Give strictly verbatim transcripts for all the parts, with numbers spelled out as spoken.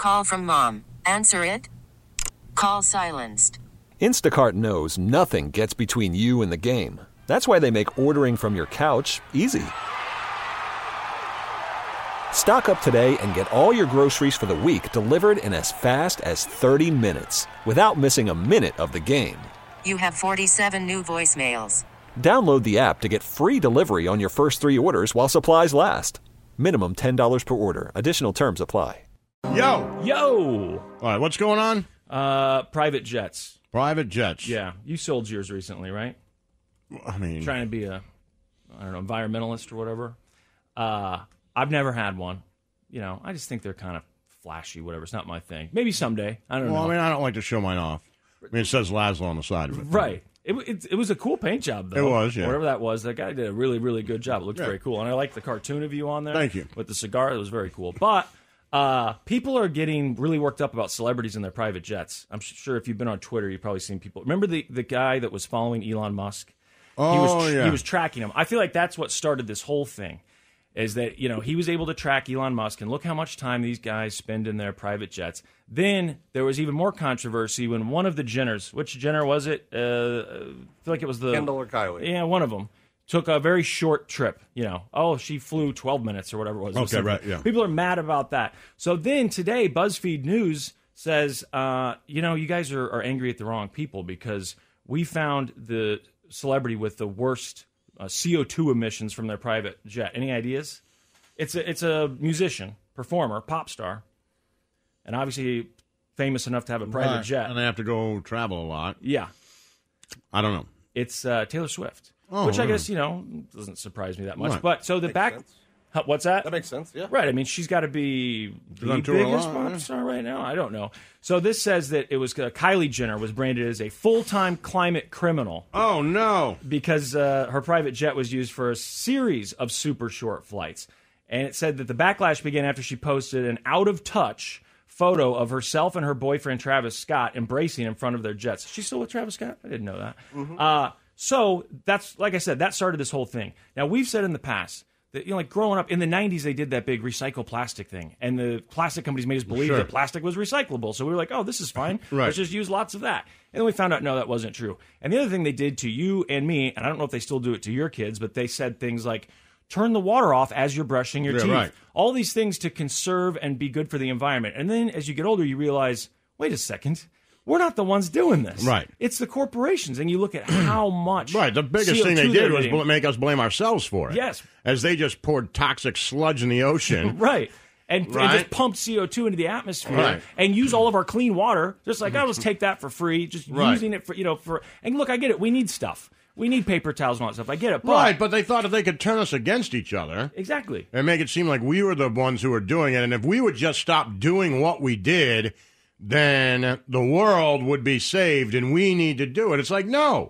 Call from mom. Answer it. Call silenced. Instacart knows nothing gets between you and the game. That's why they make ordering from your couch easy. Stock up today and get all your groceries for the week delivered in as fast as thirty minutes without missing a minute of the game. You have forty-seven new voicemails. Download the app to get free delivery on your first three orders while supplies last. Minimum ten dollars per order. Additional terms apply. Yo! Yo! All right, what's going on? Uh, private jets. Private jets. Yeah. You sold yours recently, right? I mean... Trying to be a, I don't know, environmentalist or whatever. Uh, I've never had one. You know, I just think they're kind of flashy, whatever. It's not my thing. Maybe someday. I don't well, know. Well, I mean, I don't like to show mine off. I mean, it says Laszlo on the side of it. Right. It, it, it was a cool paint job, though. It was, yeah. Whatever that was, that guy did a really, really good job. It looked yeah. very cool. And I like the cartoon of you on there. Thank you. With the cigar. It was very cool. But uh, people are getting really worked up about celebrities and their private jets. I'm sure if you've been on Twitter, you've probably seen people. Remember the, the guy that was following Elon Musk? Oh, he was, yeah. He was tracking him. I feel like that's what started this whole thing. Is that, you know, he was able to track Elon Musk, and look how much time these guys spend in their private jets. Then there was even more controversy when one of the Jenners, which Jenner was it? Uh, I feel like it was the... Kendall or Kylie. Yeah, one of them. Took a very short trip, you know. Oh, she flew twelve minutes or whatever it was. Okay, right, yeah. People are mad about that. So then today, BuzzFeed News says, uh, you know, you guys are, are angry at the wrong people because we found the celebrity with the worst... Uh, C O two emissions from their private jet. Any ideas? It's a it's a musician, performer, pop star, and obviously famous enough to have a private right. jet. And they have to go travel a lot. Yeah. I don't know. It's uh, Taylor Swift, oh, which I right. guess, you know, doesn't surprise me that much. Right. But so the Makes back... sense. Huh, what's that? That makes sense, yeah. Right. I mean, she's got to be the on tour a biggest lot, pop yeah. star right now. I don't know. So this says that it was uh, Kylie Jenner was branded as a full-time climate criminal. Oh, no. Because uh, her private jet was used for a series of super short flights. And it said that the backlash began after she posted an out-of-touch photo of herself and her boyfriend, Travis Scott, embracing in front of their jets. She's still with Travis Scott? I didn't know that. Mm-hmm. Uh, so that's, like I said, that started this whole thing. Now, we've said in the past that, you know, like growing up in the nineties, they did that big recycle plastic thing. And the plastic companies made us believe Sure. that plastic was recyclable. So we were like, oh, this is fine. Right. Let's just use lots of that. And then we found out, no, that wasn't true. And the other thing they did to you and me, and I don't know if they still do it to your kids, but they said things like, turn the water off as you're brushing your Yeah, teeth. right. All these things to conserve and be good for the environment. And then as you get older, you realize, wait a second, we're not the ones doing this. Right. It's the corporations. And you look at how much Right, the biggest C O two thing they did they're was emitting. bl- make us blame ourselves for it. Yes. As they just poured toxic sludge in the ocean. Right. And, and Right. just pumped C O two into the atmosphere Right. and use all of our clean water. Just like, I'll just take that for free. Just Right. using it for, you know, for. And look, I get it. We need stuff. We need paper towels and all that stuff. I get it. But, Right, but they thought if they could turn us against each other Exactly. and make it seem like we were the ones who were doing it, and if we would just stop doing what we did, then the world would be saved and we need to do it. It's like, no.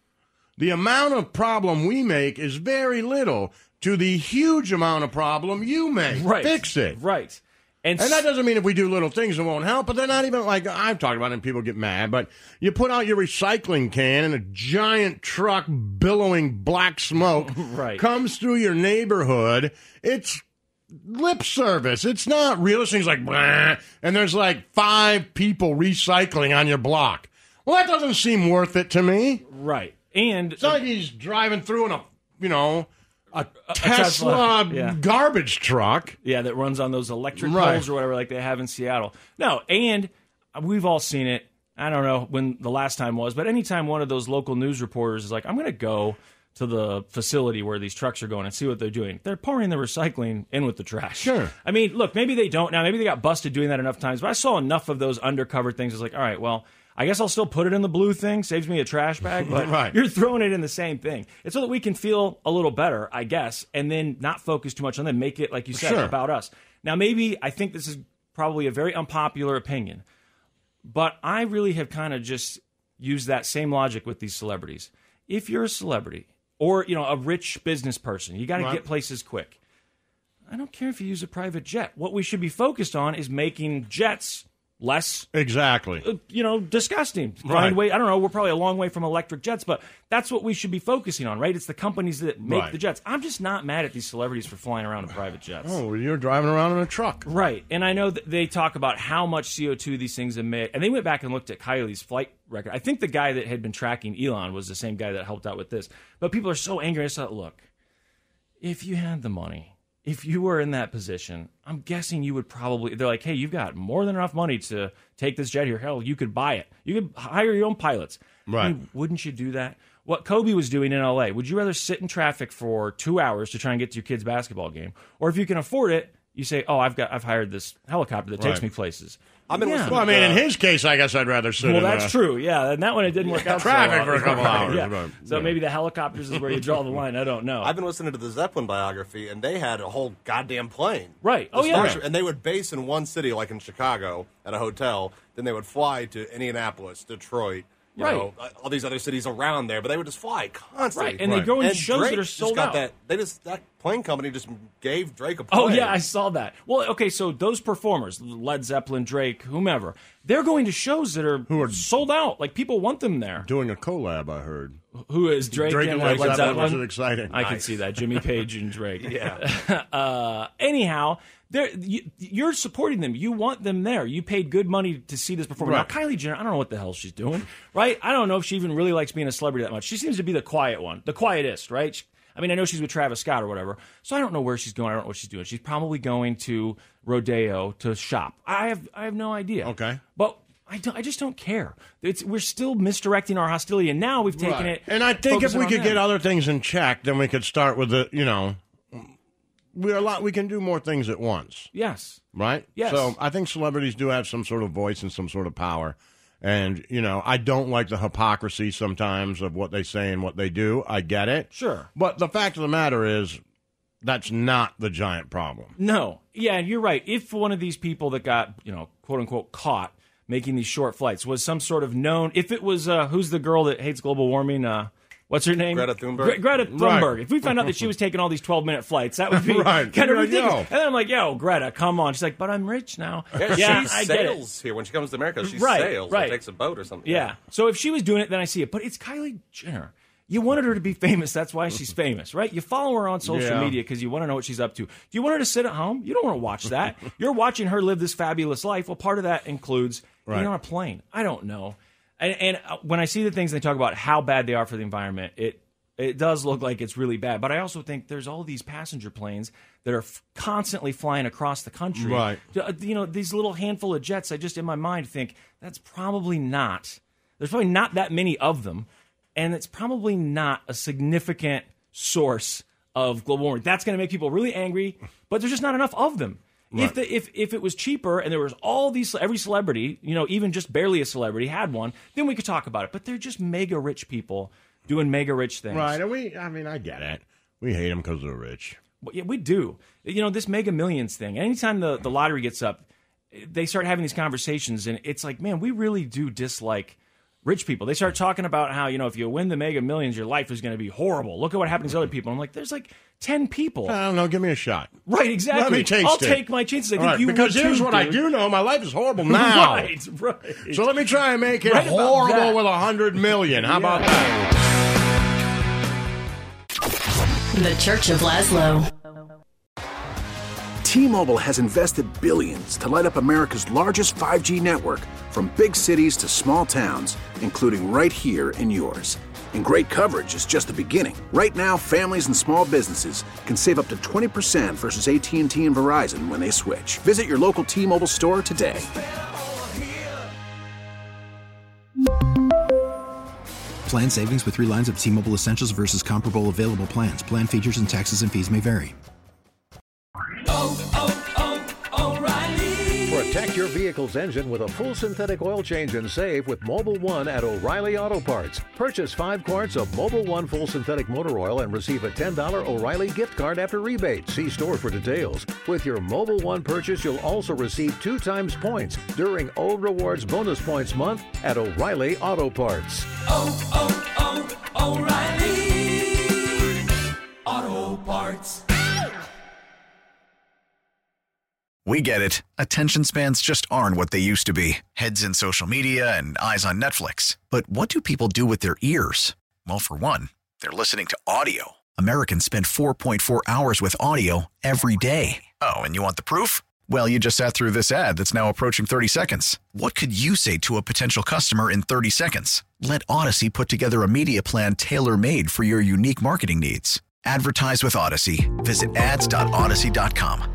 The amount of problem we make is very little to the huge amount of problem you make. Right. Fix it. Right. And, And that doesn't mean if we do little things it won't help, but they're not even like, I've talked about it and people get mad, but you put out your recycling can and a giant truck billowing black smoke Right. comes through your neighborhood. It's lip service. It's not real. This thing's like, blah, and there's like five people recycling on your block. Well, that doesn't seem worth it to me. Right. And It's not like he's driving through in a, you know, a, a Tesla, Tesla, yeah. garbage truck. Yeah, that runs on those electric Right. poles or whatever like they have in Seattle. No, and we've all seen it. I don't know when the last time was, but anytime one of those local news reporters is like, I'm going to go to the facility where these trucks are going and see what they're doing. They're pouring the recycling in with the trash. Sure. I mean, look, maybe they don't now. Maybe they got busted doing that enough times, but I saw enough of those undercover things. It's like, all right, well, I guess I'll still put it in the blue thing. Saves me a trash bag, but Right. you're throwing it in the same thing. It's so that we can feel a little better, I guess, and then not focus too much on them. Make it, like you said, Sure. about us. Now, maybe I think this is probably a very unpopular opinion, but I really have kind of just used that same logic with these celebrities. If you're a celebrity or, you know, a rich business person, you got to Right. get places quick. I don't care if you use a private jet. What we should be focused on is making jets less exactly, uh, you know, disgusting. Find Right. way. I don't know. We're probably a long way from electric jets, but that's what we should be focusing on, right? It's the companies that make Right. the jets. I'm just not mad at these celebrities for flying around in private jets. Oh, you're driving around in a truck. Right. And I know that they talk about how much C O two these things emit. And they went back and looked at Kylie's flight record. I think the guy that had been tracking Elon was the same guy that helped out with this. But people are so angry. I thought, look, if you had the money, if you were in that position, I'm guessing you would probably, they're like, hey, you've got more than enough money to take this jet here. Hell, you could buy it. You could hire your own pilots. Right. I mean, wouldn't you do that? What Kobe was doing in L A, would you rather sit in traffic for two hours to try and get to your kid's basketball game? Or if you can afford it, you say, oh, I've got, I've hired this helicopter that takes Right. me places. I've been Yeah. listening Well, I to mean, the- in his case, I guess I'd rather sit Well, in that's a, true. Yeah, and that one it didn't work out. traffic so for a couple Right, hours, Yeah. right. So Yeah. maybe the helicopters is where you draw the line. I don't know. I've been listening to the Zeppelin biography, and they had a whole goddamn plane. Right. Oh, The yeah. Starship- And they would base in one city, like in Chicago, at a hotel. Then they would fly to Indianapolis, Detroit, you Right. know, all these other cities around there. But they would just fly constantly. Right, and they go in And shows Drake that are just sold got out. That, they just that plane company just gave Drake a plane. Oh, yeah, I saw that. Well, okay, so those performers, Led Zeppelin, Drake, whomever, they're going to shows that are, Who are- sold out. Like, people want them there. doing a collab, I heard. Who is Drake, Drake and and Led Led Zeppelin, which Zeppelin? is exciting. I can Nice. see that. Jimmy Page and Drake. Yeah. uh, anyhow, they're, you, you're supporting them. You want them there. You paid good money to see this performance. Right. Now, Kylie Jenner, I don't know what the hell she's doing, right? I don't know if she even really likes being a celebrity that much. She seems to be the quiet one, the quietest, right? She- I mean, I know she's with Travis Scott or whatever, so I don't know where she's going. I don't know what she's doing. She's probably going to Rodeo to shop. I have, I have no idea. Okay. But I, don't, I just don't care. It's, we're still misdirecting our hostility, and now we've taken Right. it. And I think if focusing we on could them. get other things in check, then we could start with the, you know, we're a lot. We can do more things at once, Yes. right? Yes. So I think celebrities do have some sort of voice and some sort of power. And, you know, I don't like the hypocrisy sometimes of what they say and what they do. I get it. Sure. But the fact of the matter is, that's not the giant problem. No. Yeah, you're right. If one of these people that got, you know, quote unquote, caught making these short flights was some sort of known, if it was, uh, who's the girl that hates global warming? Uh, what's her name? Greta Thunberg? Gre- Greta Thunberg. Right. If we found out that she was taking all these twelve minute flights, that would be Right. kind of You're like, ridiculous. yo. And then I'm like, yo, Greta, come on. She's like, but I'm rich now. Yeah, Yeah, she I get it. sails here when she comes to America. She Right, sails right. or takes a boat or something. Yeah. So if she was doing it, then I see it. But it's Kylie Jenner. You wanted her to be famous. That's why she's famous, right? You follow her on social Yeah. media because you want to know what she's up to. Do you want her to sit at home? You don't want to watch that. You're watching her live this fabulous life. Well, part of that includes Right. being on a plane. I don't know. And, and uh, when I see the things they talk about how bad they are for the environment, it it does look like it's really bad. But I also think there's all these passenger planes that are f- constantly flying across the country. Right. Uh, You know, these little handful of jets, I just in my mind think that's probably not. There's probably not that many of them. And it's probably not a significant source of global warming. That's going to make people really angry, but there's just not enough of them. Right. If the, if if it was cheaper and there was all these, every celebrity, you know, even just barely a celebrity had one, then we could talk about it. But they're just mega rich people doing mega rich things. Right. And we, I mean, I get it. We hate them because they're rich. Well, yeah, we do. You know, this Mega Millions thing. Anytime the, the lottery gets up, they start having these conversations, and it's like, man, we really do dislike rich people. They start talking about how, you know, if you win the Mega Millions, your life is going to be horrible. Look at what happens to other people. I'm like, there's like ten people. I don't know. Give me a shot. Right, exactly. Let me taste I'll it. take my chances. I All think right, you because would here's too, what I dude. do know: my life is horrible now. Right, right. So let me try and make it Right about horrible that. with a hundred million. How about that? The Church of Laszlo. T-Mobile has invested billions to light up America's largest five G network, from big cities to small towns, including right here in yours. And great coverage is just the beginning. Right now, families and small businesses can save up to twenty percent versus A T and T and Verizon when they switch. Visit your local T-Mobile store today. Plan savings with three lines of T-Mobile Essentials versus comparable available plans. Plan features and taxes and fees may vary. Protect your vehicle's engine with a full synthetic oil change and save with Mobile One at O'Reilly Auto Parts. Purchase five quarts of Mobile One full synthetic motor oil and receive a ten dollars O'Reilly gift card after rebate. See store for details. With your Mobile One purchase, you'll also receive two times points during O Rewards Bonus Points Month at O'Reilly Auto Parts. Oh, oh, oh, O'Reilly Auto Parts. We get it. Attention spans just aren't what they used to be. Heads in social media and eyes on Netflix. But what do people do with their ears? Well, for one, they're listening to audio. Americans spend four point four hours with audio every day. Oh, and you want the proof? Well, you just sat through this ad that's now approaching thirty seconds. What could you say to a potential customer in thirty seconds? Let Odyssey put together a media plan tailor-made for your unique marketing needs. Advertise with Odyssey. Visit ads dot odyssey dot com.